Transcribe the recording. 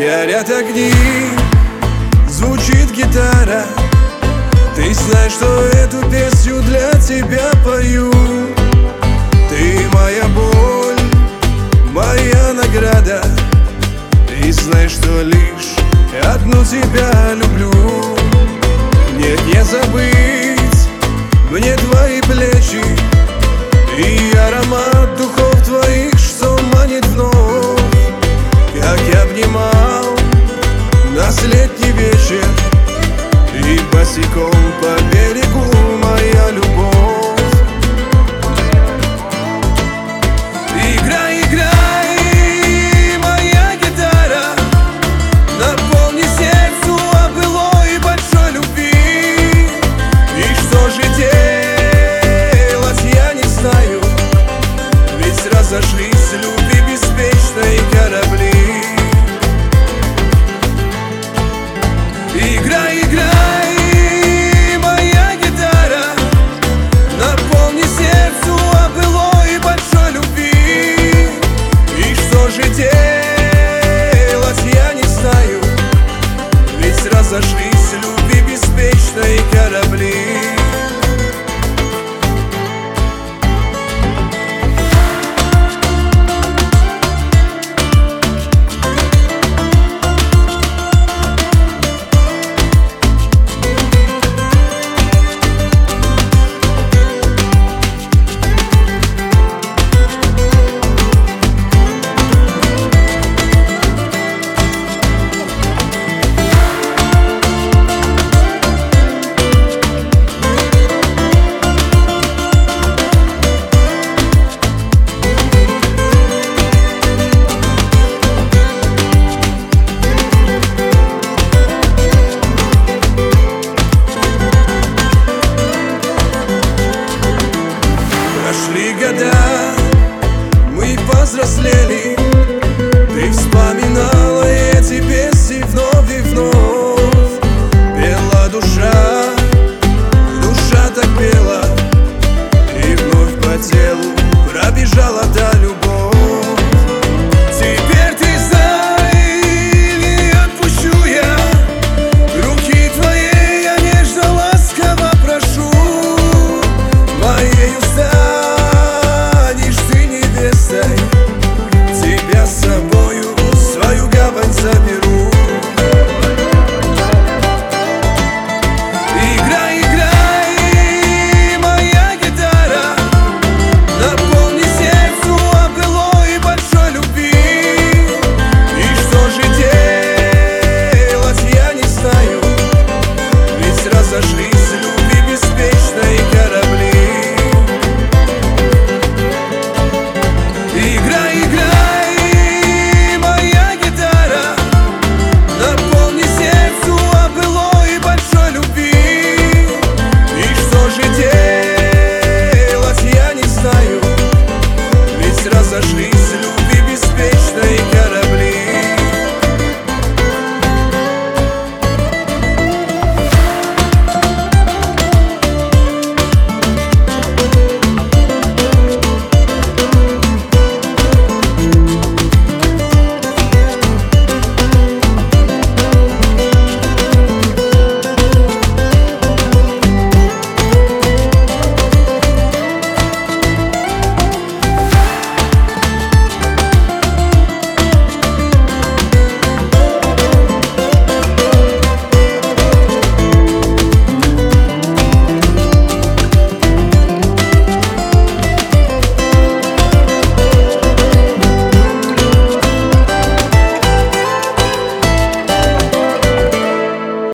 Горят огни, звучит гитара. Ты знаешь, что эту песню для тебя пою. Ты моя боль, моя награда. Ты знаешь, что лишь одну тебя люблю. Нет, не забыть мне твои плечи и аромат духов твоих, что манит вновь. Как я обнимал нас летний вечер, и босиком по берегу моя любовь. Играй, играй, моя гитара, наполни сердцу о былой большой любви. И что же делать, я не знаю, ведь разошлись любви беспечной корабли. Играй, играй, моя гитара, наполни сердцу о былой большой любви. И что же делать, я не знаю, ведь разошлись любви беспечной корабли. Прошли года, мы повзрослели,